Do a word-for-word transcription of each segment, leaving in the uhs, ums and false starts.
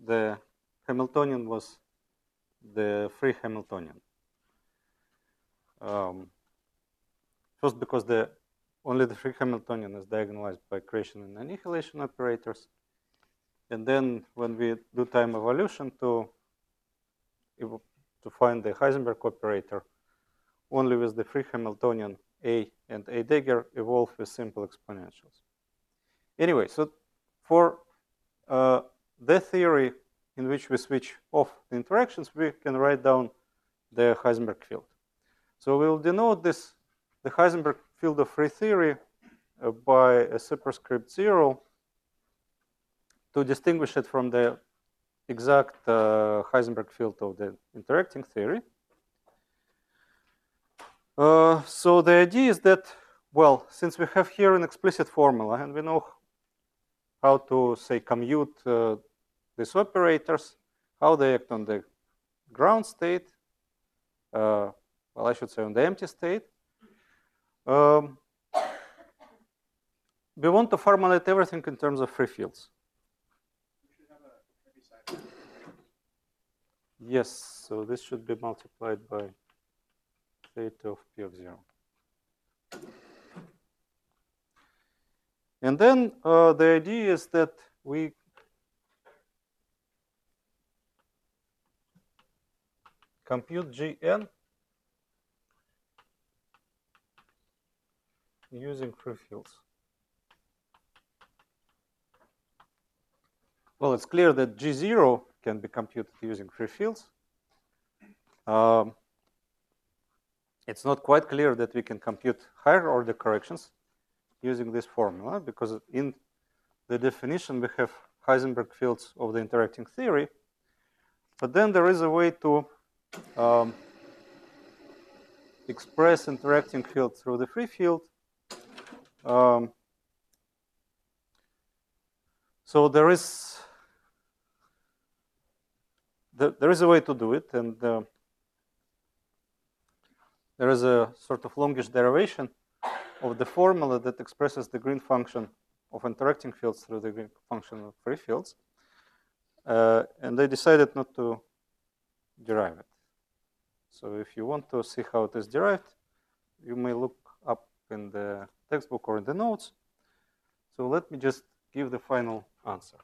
the Hamiltonian was the free Hamiltonian. Um, first, because the only the free Hamiltonian is diagonalized by creation and annihilation operators. And then when we do time evolution to, to find the Heisenberg operator, only with the free Hamiltonian A and A dagger evolve with simple exponentials. Anyway, so for uh, the theory in which we switch off the interactions, we can write down the Heisenberg field. So we'll denote this, the Heisenberg field of free theory uh, by a superscript zero to distinguish it from the exact uh, Heisenberg field of the interacting theory. Uh, so the idea is that, well, since we have here an explicit formula and we know how to, say, commute uh, these operators, how they act on the ground state, uh, well, I should say on the empty state, um, we want to formulate everything in terms of free fields. Yes, so this should be multiplied by theta of P of zero. And then uh, the idea is that we compute Gn using free fields. Well, it's clear that G zero can be computed using free fields. Um, it's not quite clear that we can compute higher order corrections using this formula, because in the definition we have Heisenberg fields of the interacting theory. But then there is a way to um, express interacting field through the free field. Um, so there is the, there is a way to do it, and uh, there is a sort of longish derivation of the formula that expresses the green function of interacting fields through the green function of free fields. Uh, and they decided not to derive it. So if you want to see how it is derived, you may look up in the textbook or in the notes. So let me just give the final answer.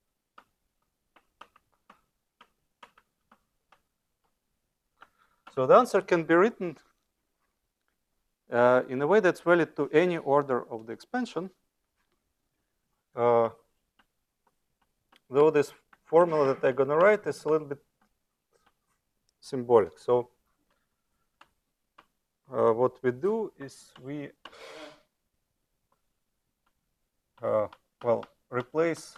So the answer can be written uh, in a way that's valid to any order of the expansion, uh, though this formula that I'm going to write is a little bit symbolic. So uh, what we do is we, uh, well, replace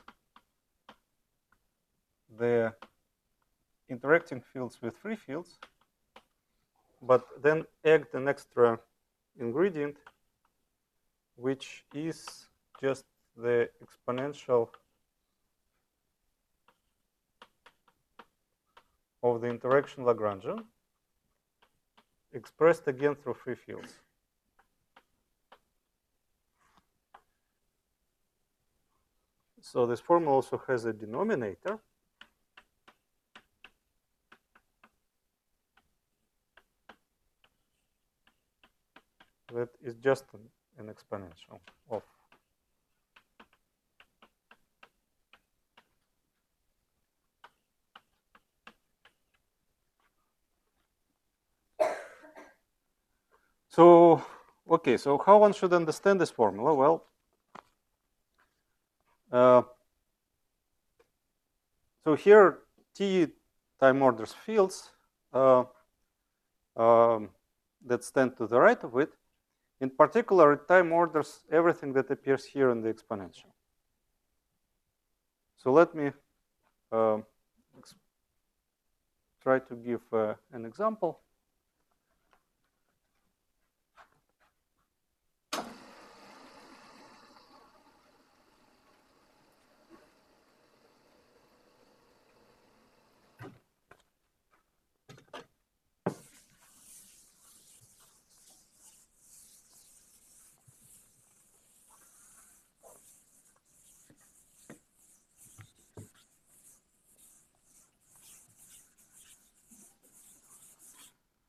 the interacting fields with free fields, but then add an extra ingredient, which is just the exponential of the interaction Lagrangian, expressed again through free fields. So this formula also has a denominator. That is just an, an exponential of So, okay, so how one should understand this formula? Well, uh, so here T time orders fields uh, um, that stand to the right of it. In particular, it time orders everything that appears here in the exponential. So let me uh, try to give uh, an example.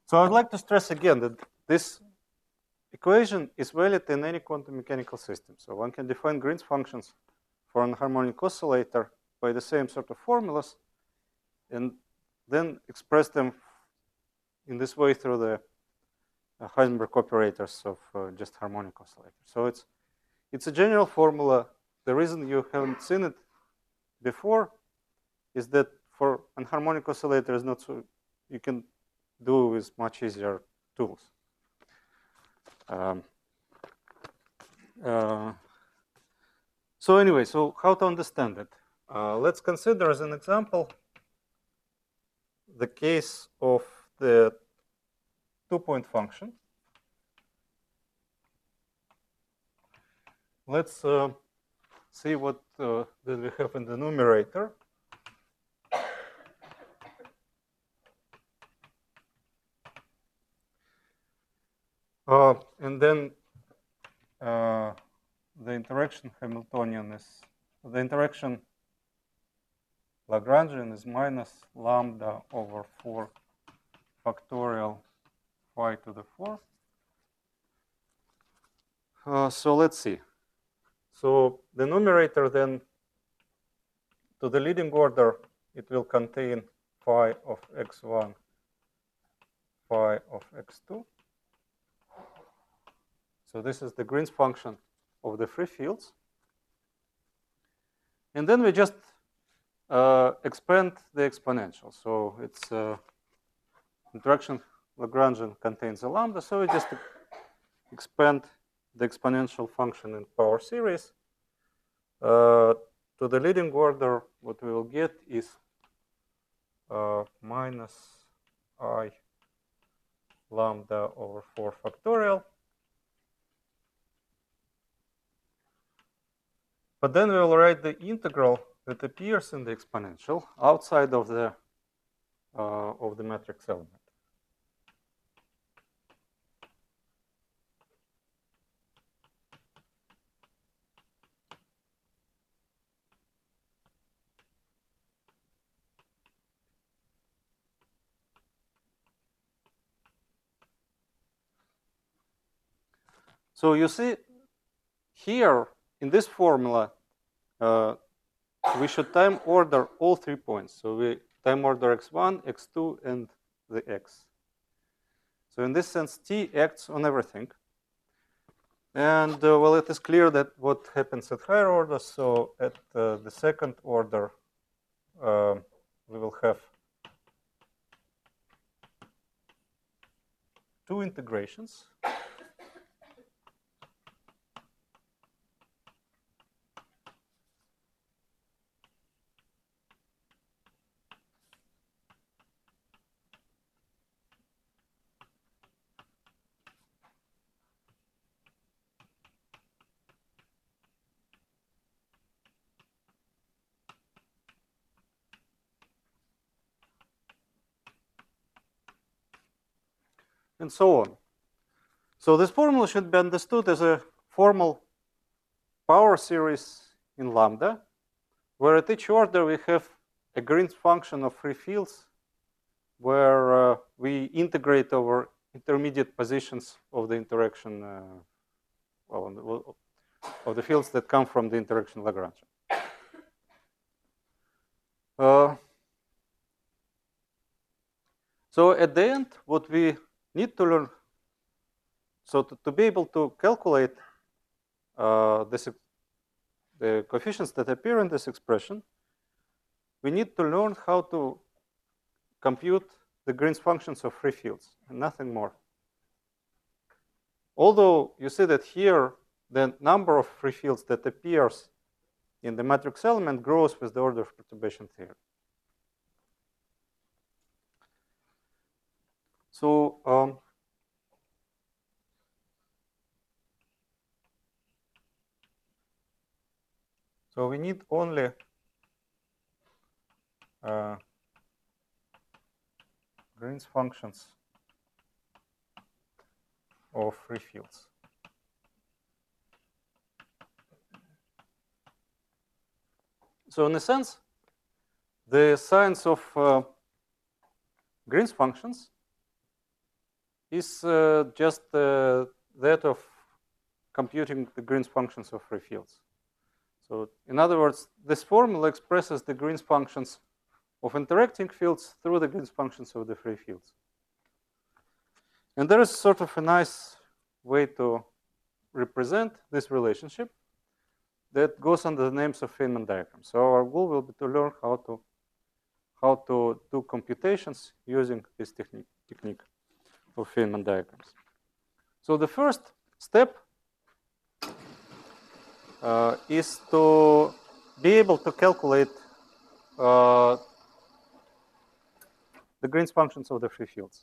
So I'd like to stress again that this equation is valid in any quantum mechanical system. So one can define Green's functions for an harmonic oscillator by the same sort of formulas and then express them in this way through the uh, Heisenberg operators of uh, just harmonic oscillators. So it's, it's a general formula. The reason you haven't seen it before is that for an harmonic oscillator is not so, you can do with much easier tools. Um, uh, so anyway, so how to understand it? Uh, let's consider as an example the case of the two-point function. Let's uh, see what uh, that we have in the numerator. Uh, and then uh, the interaction Hamiltonian is, the interaction Lagrangian is minus lambda over four factorial phi to the four. Uh, so let's see. So the numerator then, to the leading order, it will contain phi of x one, phi of x two. So this is the Green's function of the free fields. And then we just uh, expand the exponential. So it's uh, interaction Lagrangian contains a lambda, so we just expand the exponential function in power series. Uh, to the leading order, what we will get is uh, minus I lambda over four factorial. But then we will write the integral that appears in the exponential outside of the uh, of the matrix element. So you see here in this formula, uh, we should time order all three points. So we time order x one, x two, and the x. So in this sense, t acts on everything. And uh, well, it is clear that what happens at higher orders. So at uh, the second order, uh, we will have two integrations. And so on. So this formula should be understood as a formal power series in lambda, where at each order we have a Green's function of free fields, where uh, we integrate over intermediate positions of the interaction, uh, well, of the fields that come from the interaction Lagrangian. Uh, so at the end, what we need to learn, so to, to be able to calculate uh, this, the coefficients that appear in this expression, we need to learn how to compute the Green's functions of free fields and nothing more. Although you see that here, the number of free fields that appears in the matrix element grows with the order of perturbation theory. So um, so we need only uh, Green's functions of free fields. So in a sense, the science of uh, Green's functions is uh, just uh, that of computing the Green's functions of free fields. So in other words, this formula expresses the Green's functions of interacting fields through the Green's functions of the free fields. And there is sort of a nice way to represent this relationship that goes under the names of Feynman diagrams. So our goal will be to learn how to how to do computations using this technique technique of Feynman diagrams. So the first step uh, is to be able to calculate uh, the Green's functions of the free fields.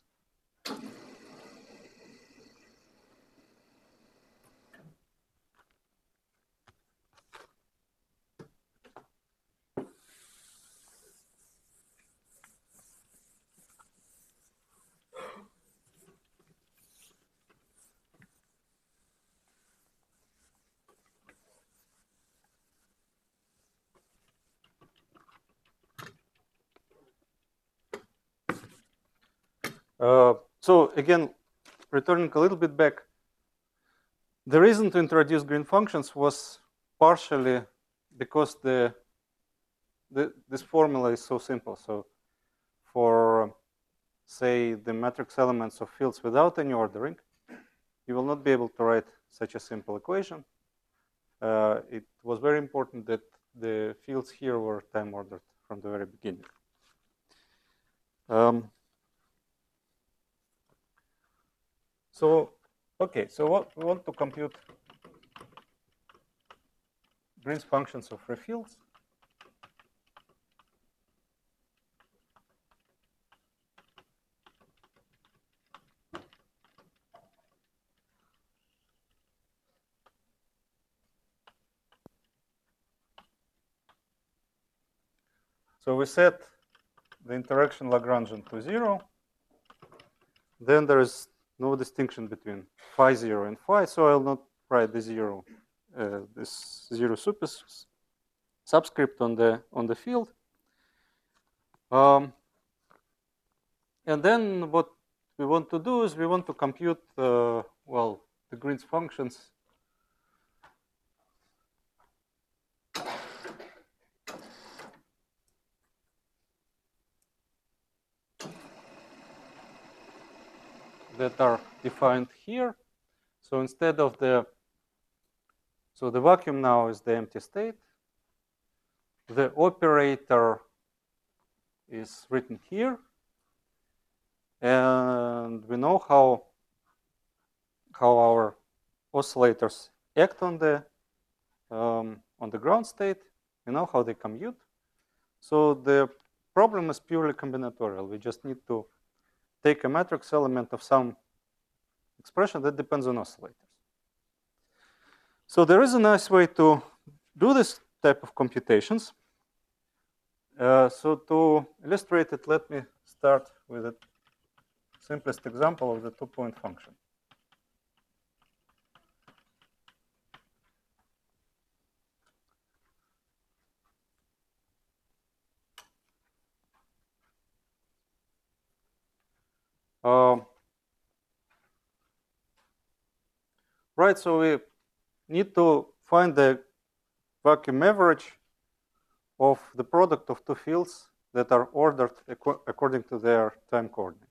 Uh, so again, returning a little bit back, the reason to introduce Green functions was partially because the, the this formula is so simple. So for, say, the matrix elements of fields without any ordering, you will not be able to write such a simple equation. Uh, it was very important that the fields here were time ordered from the very beginning. Um, so, okay, so what we want to compute Green's functions of free fields. So we set the interaction Lagrangian to zero. Then there is no distinction between phi zero and phi, so I'll not write the zero, uh, this zero subscript on the on the field. Um, and then what we want to do is we want to compute uh, well the Green's functions that are defined here. So instead of the, so the vacuum now is the empty state. The operator is written here. And we know how, how our oscillators act on the, um, on the ground state. We know how they commute. So the problem is purely combinatorial. We just need to take a matrix element of some expression that depends on oscillators. So there is a nice way to do this type of computations. Uh, so to illustrate it, let me start with the simplest example of the two-point function. Uh, right, so we need to find the vacuum average of the product of two fields that are ordered according to their time coordinate.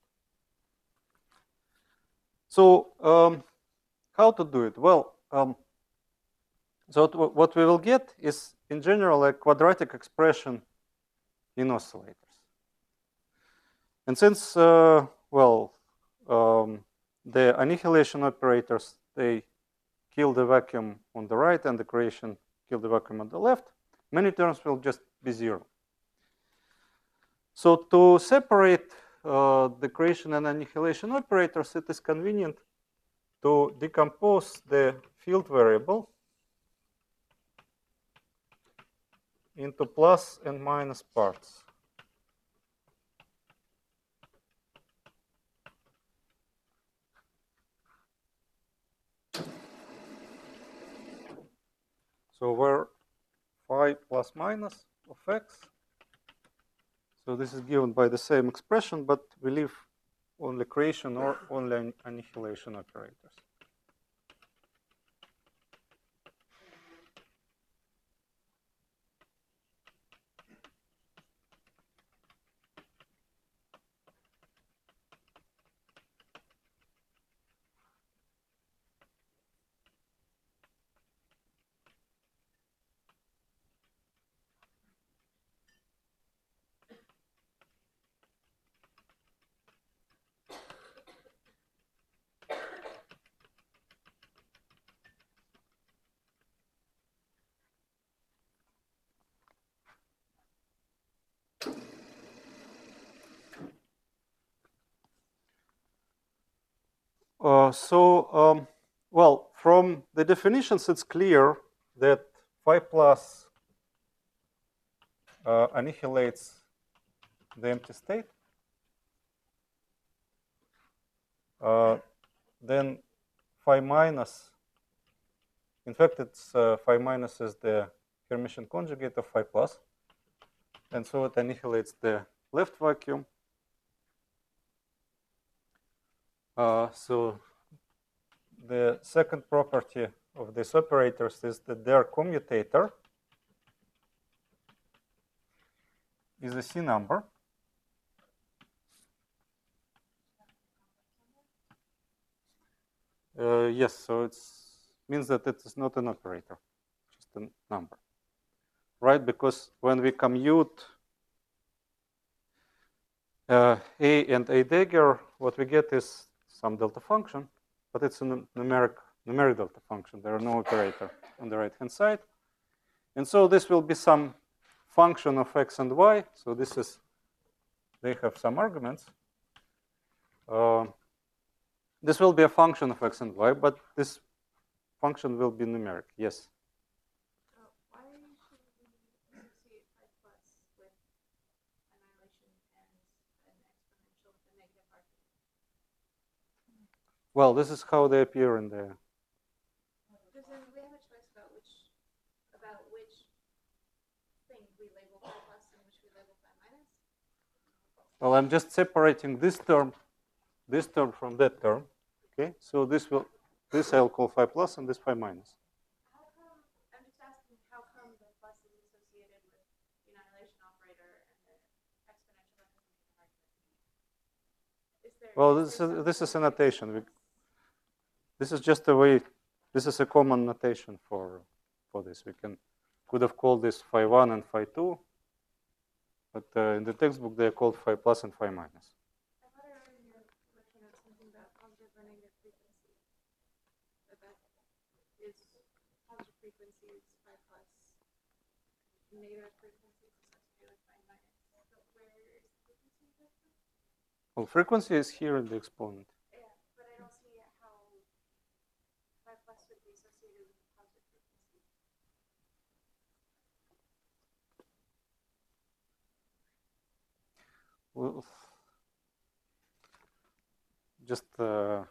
So um, how to do it? Well, um, so what we will get is, in general, a quadratic expression in oscillators. And since, uh, well, um, the annihilation operators, they kill the vacuum on the right and the creation kill the vacuum on the left, many terms will just be zero. So to separate uh, the creation and annihilation operators, it is convenient to decompose the field variable into plus and minus parts. So where phi plus minus of x, so this is given by the same expression, but we leave only creation or only annihilation operators. Uh, so, um, well, from the definitions, it's clear that phi plus uh, annihilates the empty state. Uh, then phi minus, in fact, it's uh, phi minus is the Hermitian conjugate of phi plus. And so it annihilates the left vacuum. Uh, so the second property of these operators is that their commutator is a C number. Uh, yes, so it means that it is not an operator, just a number, right? Because when we commute uh, A and A dagger, what we get is some delta function, but it's a numeric, numeric delta function. There are no operator on the right-hand side. And so this will be some function of x and y. So this is, they have some arguments. Uh, this will be a function of x and y, but this function will be numeric. Yes? Uh, why should we associate phi plus with annihilation and an exponential with a negative argument? Well, this is how they appear in the... Because then we have a choice about which, about which thing we label phi plus and which we label phi minus. Well, I'm just separating this term, this term from that term. Okay, so this will, this I'll call phi plus and this phi minus. How come, I'm just asking, how come the plus is associated with the annihilation operator and the exponential with the negative argument? Is there, Well, is this there is, this is a something- notation. We, this is just a way, this is a common notation for, for this. We can, could have called this phi one and phi two, but uh, in the textbook they are called phi plus and phi minus. I thought I read in your lecture notes something about positive or negative frequency. That that is positive frequency is phi plus, negative frequency is associated with phi minus. But where is the frequency of that? Well, frequency is here in the exponent. Yeah, but I don't see how phi plus would be associated with positive frequency. Well, just uh,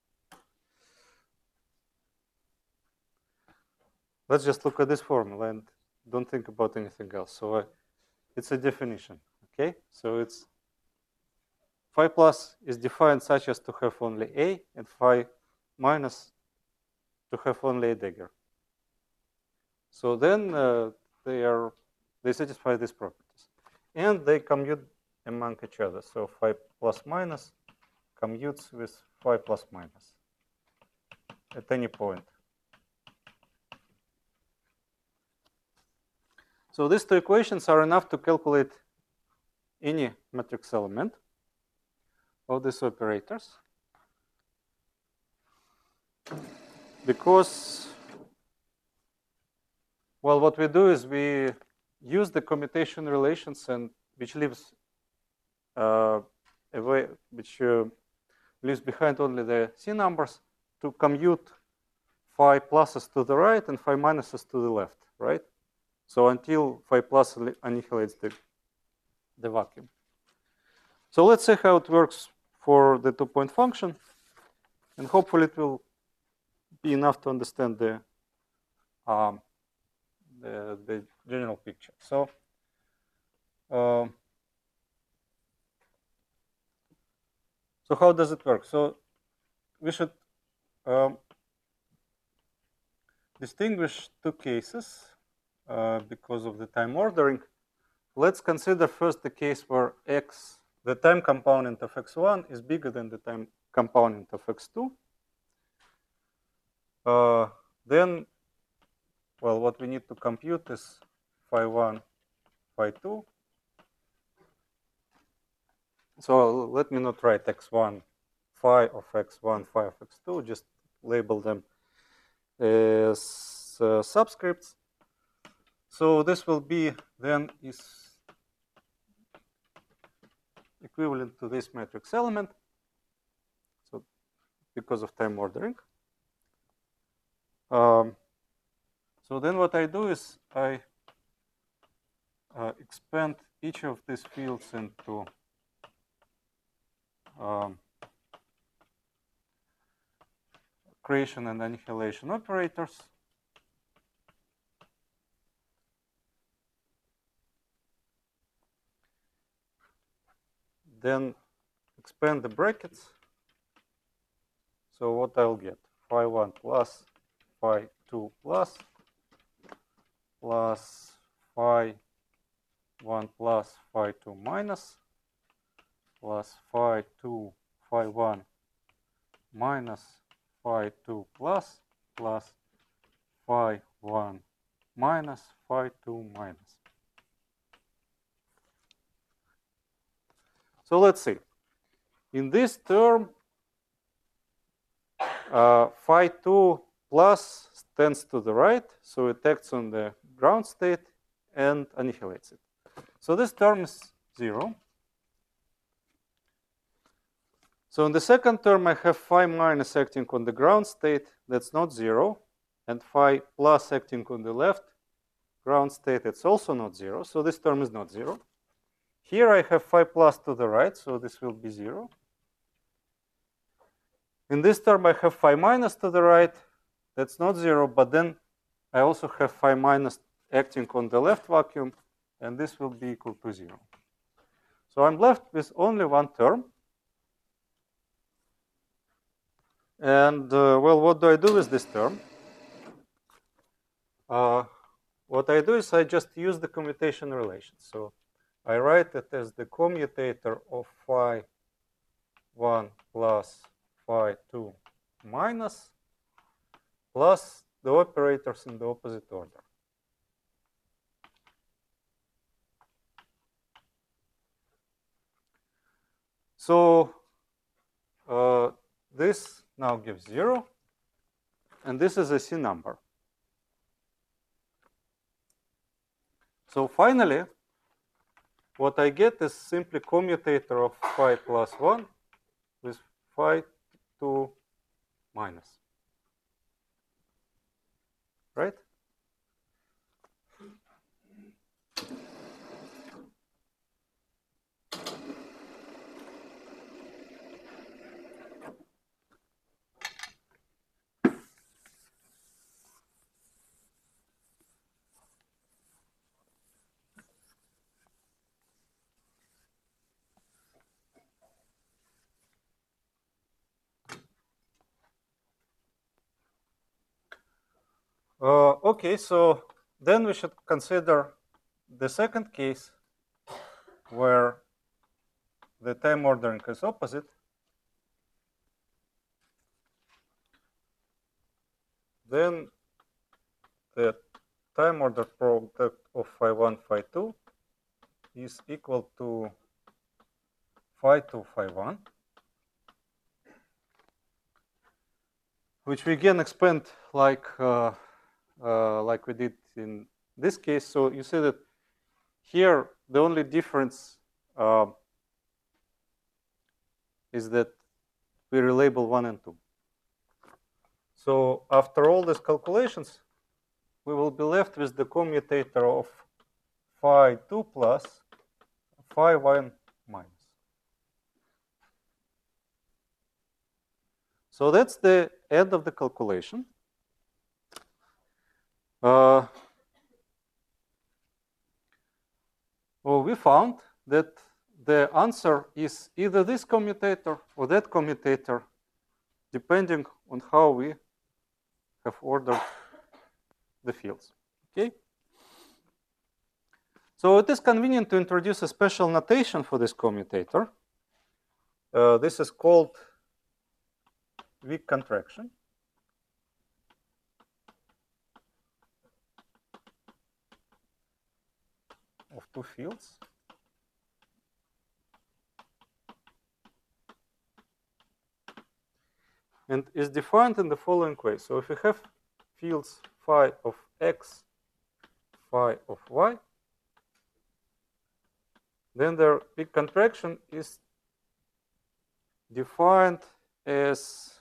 let's just look at this formula and don't think about anything else. So uh, it's a definition, okay? So it's phi plus is defined such as to have only A and phi minus to have only a dagger. So then uh, they are, they satisfy these properties. And they commute among each other. So phi plus minus commutes with phi plus minus at any point. So these two equations are enough to calculate any matrix element of these operators, because, well, what we do is we use the commutation relations, and which leaves uh, away, which uh, leaves behind only the C numbers, to commute phi pluses to the right and phi minuses to the left, right? So until phi plus annihilates the, the vacuum. So let's see how it works for the two-point function, and hopefully it will be enough to understand the, um, the, the general picture. So, uh, So how does it work? So we should um, distinguish two cases uh, because of the time ordering. Let's consider first the case where x, the time component of x one is bigger than the time component of x two. Uh, then, well, what we need to compute is phi one, phi two. So let me not write x one, phi of x one, phi of x two, just label them as uh, subscripts. So this will be then is equivalent to this matrix element. So because of time ordering. Um, so then what I do is I uh, expand each of these fields into um, creation and annihilation operators. Then expand the brackets. So what I'll get? Phi one plus phi two plus plus phi one plus phi two minus plus phi two phi one minus phi two plus plus phi one minus phi two minus. So let's see. In this term, uh, phi two plus stands to the right, so it acts on the ground state and annihilates it. So this term is zero. So in the second term, I have phi minus acting on the ground state, that's not zero, and phi plus acting on the left ground state, it's also not zero, so this term is not zero. Here I have phi plus to the right, so this will be zero. In this term, I have phi minus to the right, that's not zero, but then I also have phi minus acting on the left vacuum, and this will be equal to zero. So I'm left with only one term. And, uh, well, what do I do with this term? Uh, what I do is I just use the commutation relation. So I write it as the commutator of phi one plus phi two minus plus the operators in the opposite order. So uh, this now gives zero, and this is a C number. So finally, what I get is simply commutator of phi plus one with phi two minus. Right? Uh, okay, so then we should consider the second case where the time ordering is opposite. Then the time order product of phi one, phi two is equal to phi two, phi one, which we again expand like uh, uh, like we did in this case. So you see that here the only difference uh, is that we relabel one and two. So after all these calculations, we will be left with the commutator of phi two plus phi one minus. So that's the end of the calculation. Uh, well, we found that the answer is either this commutator or that commutator, depending on how we have ordered the fields. Okay? So it is convenient to introduce a special notation for this commutator. Uh, this is called weak contraction. Of two fields. And is defined in the following way. So if we have fields phi of x, phi of y, then their weak contraction is defined as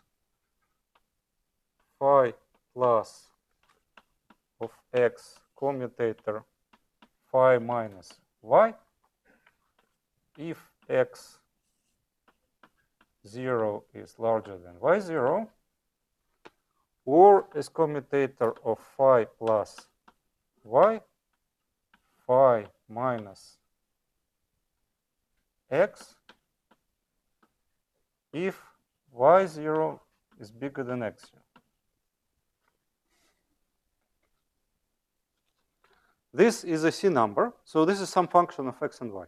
phi plus of x commutator phi minus y if x zero is larger than y zero, or as commutator of phi plus y phi minus x if y zero is bigger than x zero. This is a C number, so this is some function of x and y,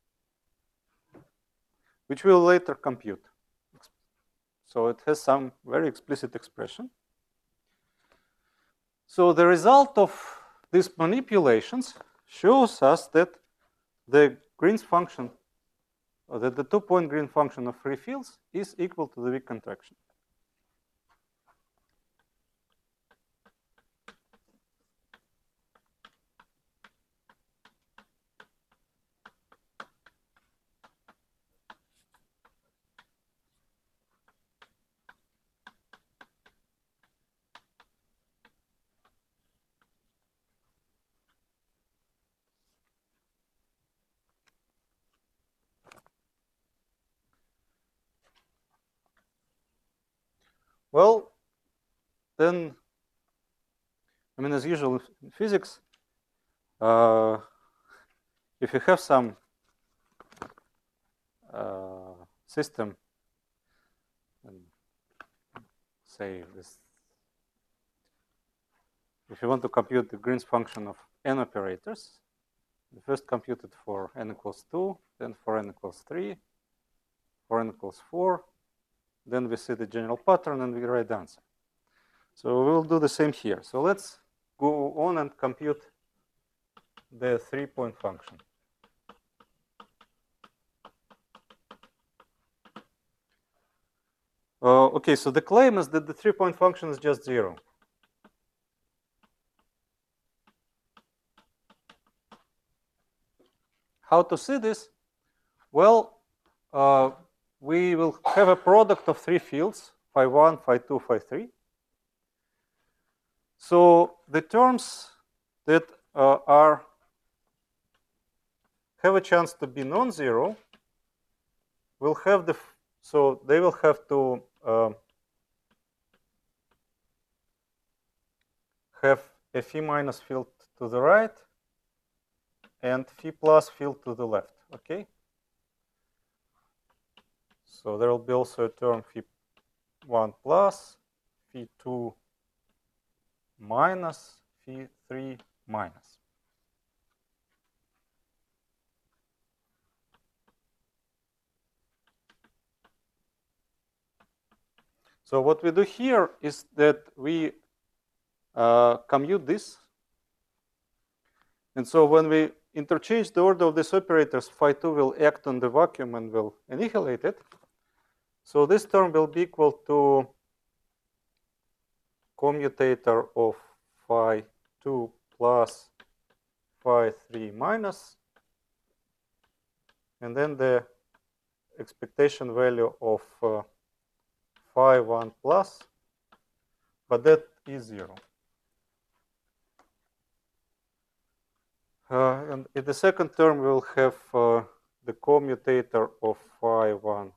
which we'll later compute. So it has some very explicit expression. So the result of these manipulations shows us that the Green's function, or that the two-point Green function of free fields is equal to the weak contraction. Well, then, I mean, as usual in physics, uh, if you have some uh, system, and say this, if you want to compute the Green's function of n operators, you first compute it for n equals two, then for n equals three, for n equals four, then we see the general pattern and we write the answer. So we'll do the same here. So let's go on and compute the three-point function. Uh, okay, so the claim is that the three-point function is just zero. How to see this? Well, uh, we will have a product of three fields, phi one, phi two, phi three. So the terms that uh, are have a chance to be non-zero will have the, so they will have to uh, have a phi minus field to the right and phi plus field to the left, okay? So there will be also a term phi one plus, phi two minus, phi three minus. So what we do here is that we uh, commute this. And so when we interchange the order of these operators, phi two will act on the vacuum and will annihilate it. So this term will be equal to commutator of phi two plus phi three minus, and then the expectation value of uh, phi one plus, but that is zero. Uh, and in the second term, we'll have uh, the commutator of phi one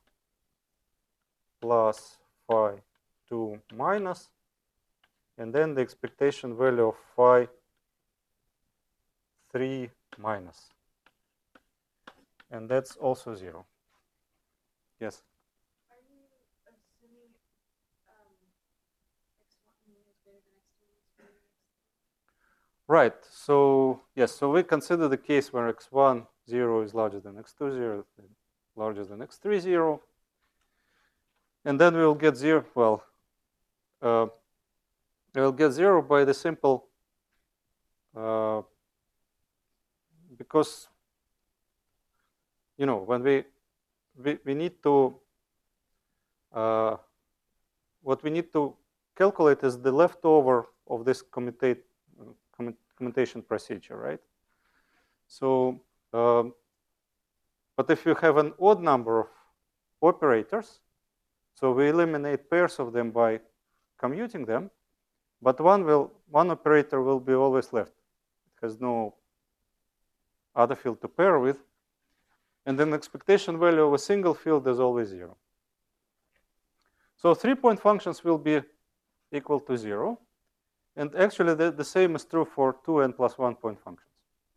plus phi two minus, and then the expectation value of phi three minus. and that's also zero. Yes? Are you assuming um, x one is greater than x two is greater than x three? Right. So yes, so we consider the case where x one, zero is larger than x two, zero, larger than x three, zero. And then we will get zero, well, uh, we will get zero by the simple, uh, because, you know, when we, we, we need to, uh, what we need to calculate is the leftover of this commutate, commut, commutation procedure, right? So, um, but if you have an odd number of operators, so we eliminate pairs of them by commuting them, but one will one operator will be always left. It has no other field to pair with, and then the expectation value of a single field is always zero. So three-point functions will be equal to zero, and actually the, the same is true for two n plus one point functions.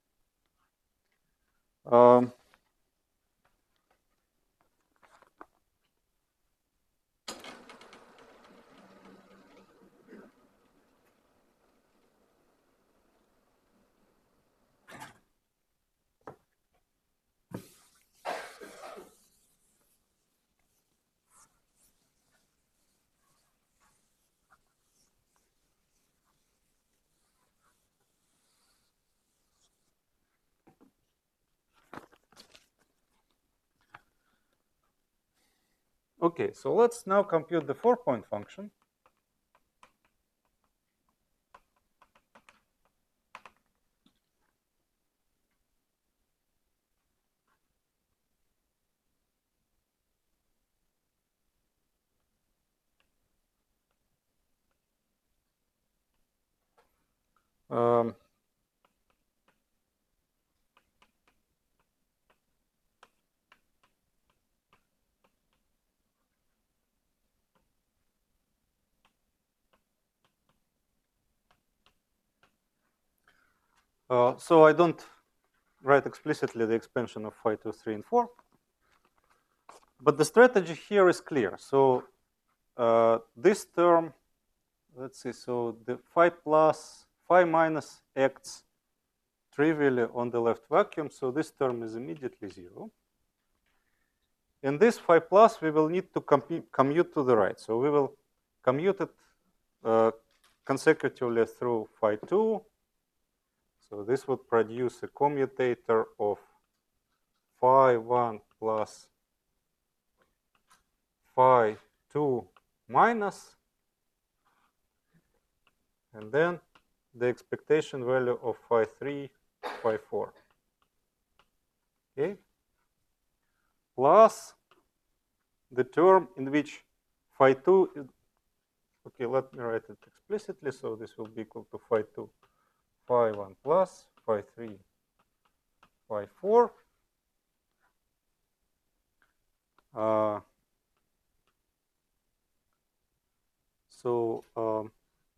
Um, Okay, so let's now compute the four-point function. Um, uh, so I don't write explicitly the expansion of phi two, three, and four. But the strategy here is clear. So uh, this term, let's see, so the phi plus, phi minus acts trivially on the left vacuum. So this term is immediately zero. And this phi plus, we will need to commute to the right. So we will commute it uh, consecutively through phi two. So this would produce a commutator of phi one plus phi two minus, and then the expectation value of phi three, phi four. Okay? Plus the term in which phi two is, okay, let me write it explicitly. So this will be equal to phi two, phi one plus phi three, phi four. Uh, so um,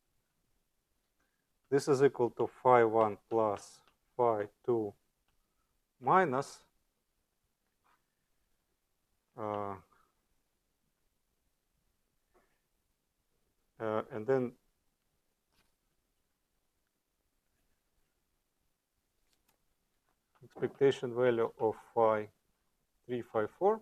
this is equal to phi one plus phi two minus uh, uh, and then expectation value of phi three, phi four.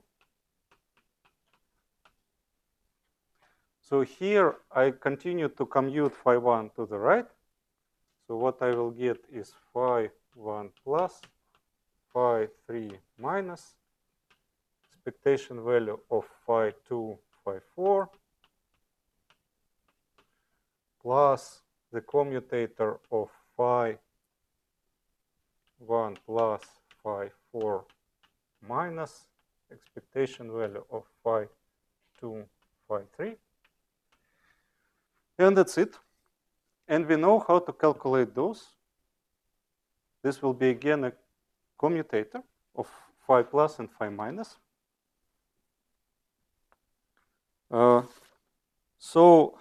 So here I continue to commute phi one to the right. So what I will get is phi one plus phi three minus expectation value of phi two, phi four plus the commutator of phi one plus phi four minus expectation value of phi two, phi three. And that's it. And we know how to calculate those. This will be again a commutator of phi plus and phi minus. Uh, so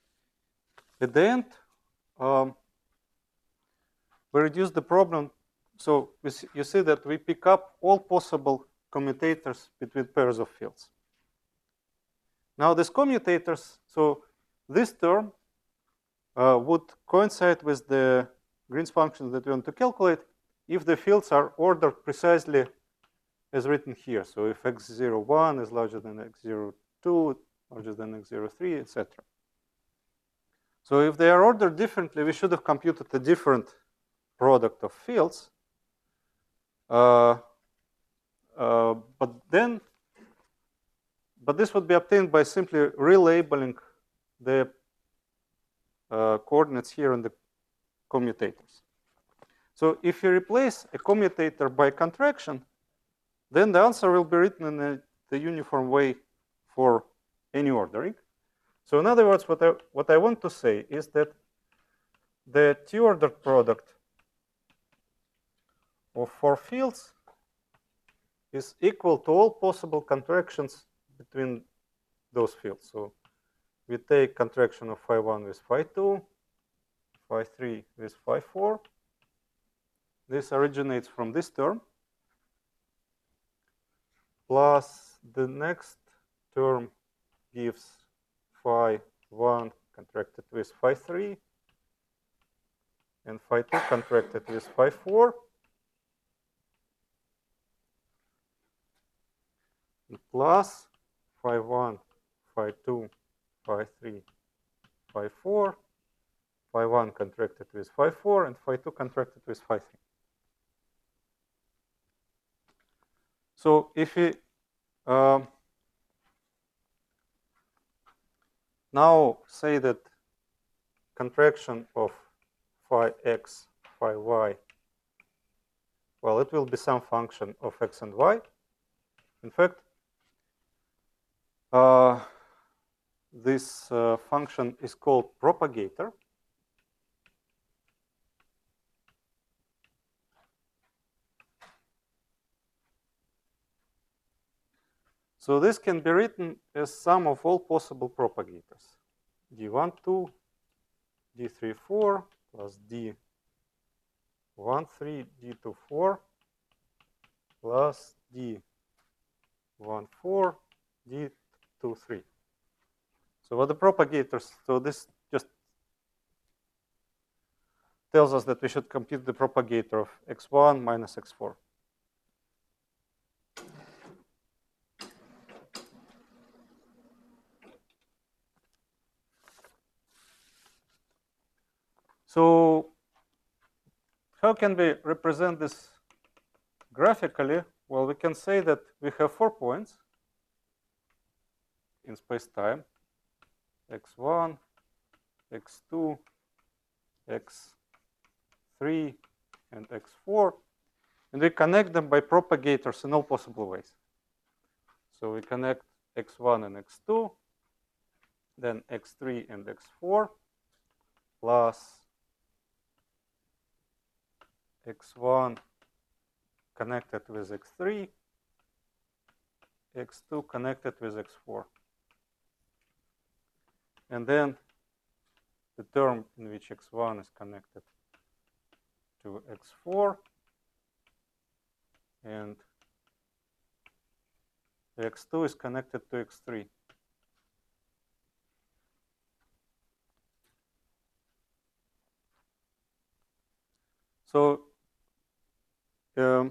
at the end, um, we reduce the problem so we see, you see that we pick up all possible commutators between pairs of fields. Now these commutators, so this term uh, would coincide with the Green's function that we want to calculate if the fields are ordered precisely as written here. So if x zero one is larger than x zero two, larger than x zero three, et cetera. So if they are ordered differently, we should have computed a different product of fields. Uh, uh, but then, but this would be obtained by simply relabeling the uh, coordinates here in the commutators. So if you replace a commutator by contraction, then the answer will be written in a, the uniform way for any ordering. So in other words, what I, what I want to say is that the T-ordered product of four fields is equal to all possible contractions between those fields. So we take contraction of phi one with phi two, phi three with phi four. This originates from this term, plus the next term gives phi one contracted with phi three, and phi two contracted with phi four. Plus phi one, phi two, phi three, phi four, phi one contracted with phi four, and phi two contracted with phi three. So if we um, now say that contraction of phi x, phi y, well, it will be some function of x and y. In fact, uh, this uh, function is called propagator. So this can be written as sum of all possible propagators. d one, two, d three, four, plus d one, three, d two, four, plus d one, four, d two, three. So what the propagators, so this just tells us that we should compute the propagator of x one minus x four. So how can we represent this graphically? Well, we can say that we have four points in space-time, x one, x two, x three, and x four, and we connect them by propagators in all possible ways. So we connect x one and x two, then x three and x four, plus x one connected with x three, x two connected with x four. And then the term in which x one is connected to x four, and x two is connected to x three. So um,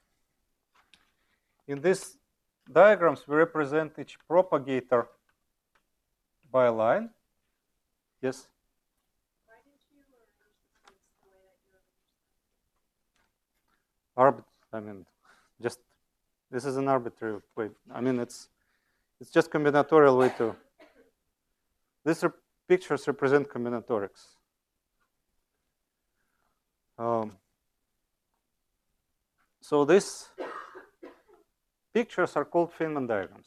in these diagrams, we represent each propagator by a line. Yes? Why did you arrange the points the way that you arranged them? Arbit I mean, just this is an arbitrary way. I mean, it's it's just combinatorial way to. These rep pictures represent combinatorics. Um, so these pictures are called Feynman diagrams.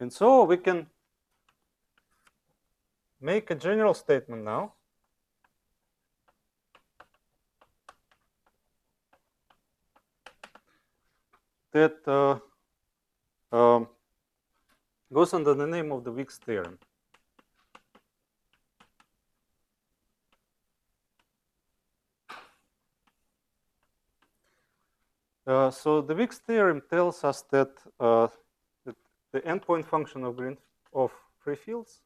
And so we can make a general statement now. That uh, um, goes under the name of the Wick's theorem. Uh, so the Wick's theorem tells us that, uh, that the endpoint function of green of free fields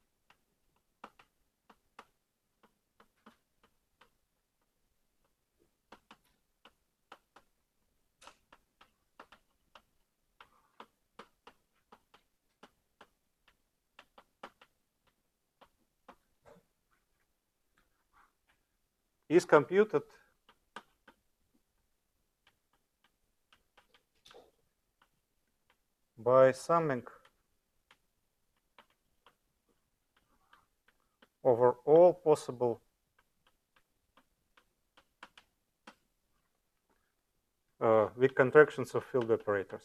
is computed by summing over all possible uh, Wick contractions of field operators.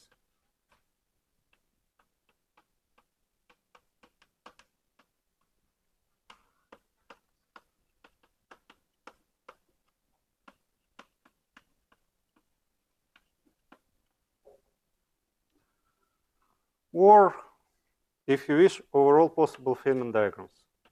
Or, if you wish, over all possible Feynman diagrams.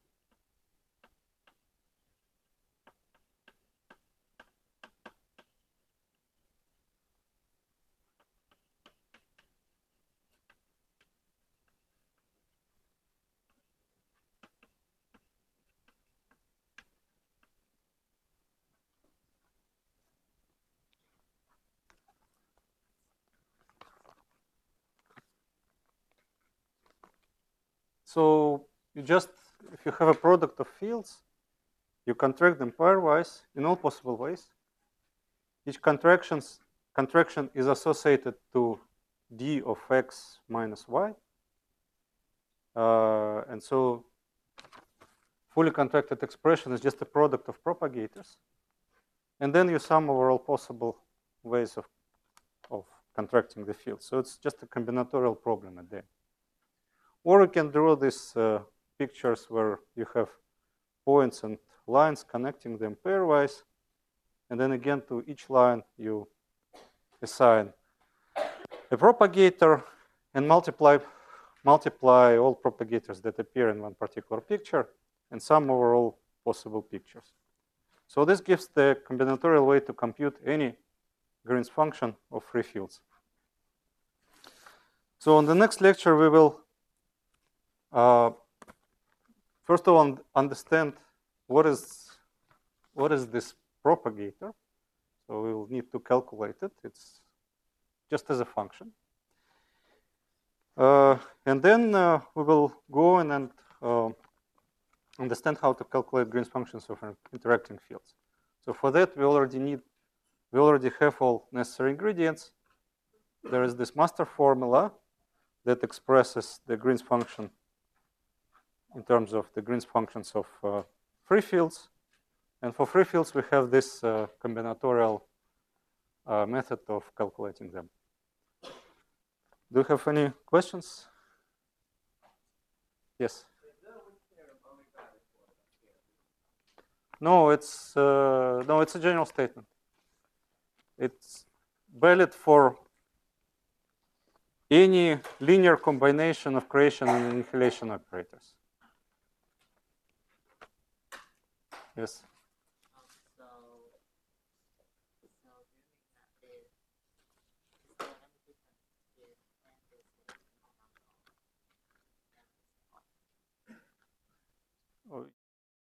So you just, if you have a product of fields, you contract them pairwise in all possible ways. Each contractions, contraction is associated to d of x minus y. Uh, and so fully contracted expression is just a product of propagators. And then you sum over all possible ways of, of contracting the field. So it's just a combinatorial problem at the end. Or you can draw these uh, pictures where you have points and lines connecting them pairwise. And then again, to each line, you assign a propagator and multiply, multiply all propagators that appear in one particular picture and sum over all possible pictures. So this gives the combinatorial way to compute any Green's function of free fields. So in the next lecture, we will uh, first of all understand what is, what is this propagator. So we will need to calculate it. It's just as a function. Uh, and then uh, we will go in and uh, understand how to calculate Green's functions of interacting fields. So for that, we already need, we already have all necessary ingredients. There is this master formula that expresses the Green's function in terms of the Green's functions of uh, free fields. And for free fields, we have this uh, combinatorial uh, method of calculating them. Do you have any questions? Yes? No, it's uh, no, it's a general statement. It's valid for any linear combination of creation and annihilation operators. Yes.